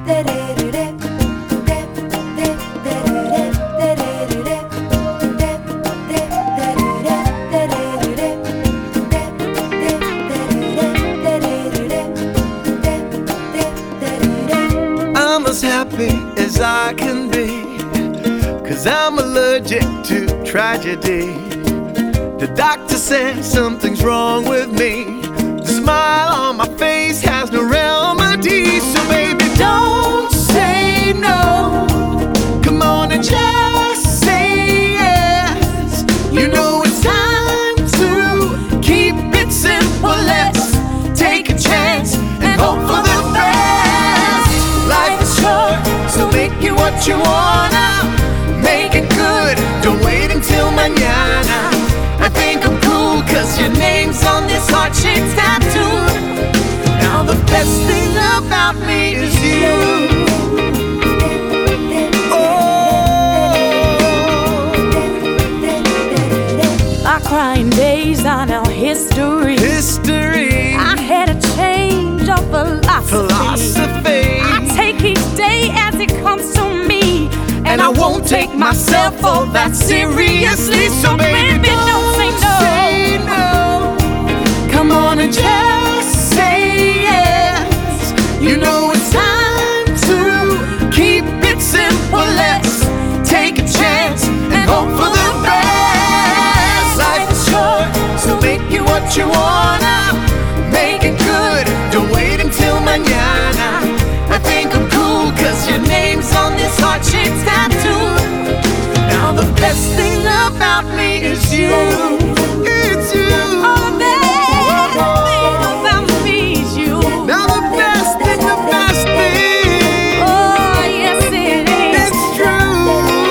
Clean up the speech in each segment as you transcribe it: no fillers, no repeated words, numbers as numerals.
I'm as happy as I can be, 'cause I'm allergic to tragedy. The doctor said something's wrong with me. The smile on my face has no remedy. So baby, don't say no. Come on and just say yes. You know it's time to keep it simple. Let's take a chance and hope for the best. Life is short, so make it what you wanna. Make it good, don't wait until mañana. I think I'm cool 'cause your name's on this heart-shaped tattoo. Now the best thing about me is you. Our crying days are now history. I had a change of philosophy. I take each day as it comes to me, and I won't take myself all that seriously. So baby, don't say no. Come on and just say yes. You know it's time to keep it simple. Let's take a chance and hope for the best. Life is short, so make it what you wanna. Make it good, don't wait until mañana. I think I'm cool 'cause your name's on this heart-shaped tattoo. Now the best thing about me is you. It's you. Oh, the best thing about me is you. Now the best thing, Oh, yes it is. it's true.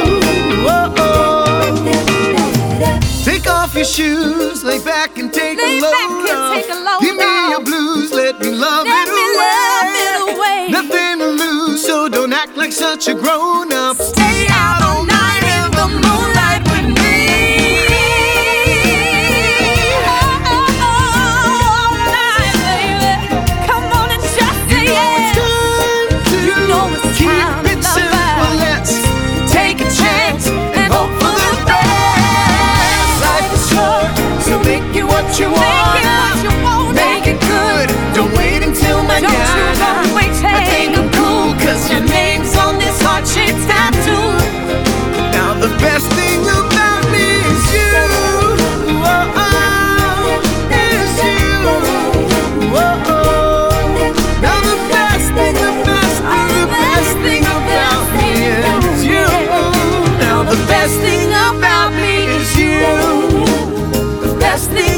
Take off your shoes, lay back and take a load off. Give me your blues, let me love Let me love it away. Nothing to lose, so don't act like such a grown-up. Stay out all night in the moonlight with me. All night, baby. Come on and just say yes. You know it's time Keep it simple, let's take a chance and hope for the best. Life is short, so make it what you wanna. Make it good, don't wait until mañana. I think I'm cool 'cause your name's on this heart-shaped tattoo. Now the best thing about me is you. Is you. Now the best thing about me is you. Now the best thing about me is you. The best thing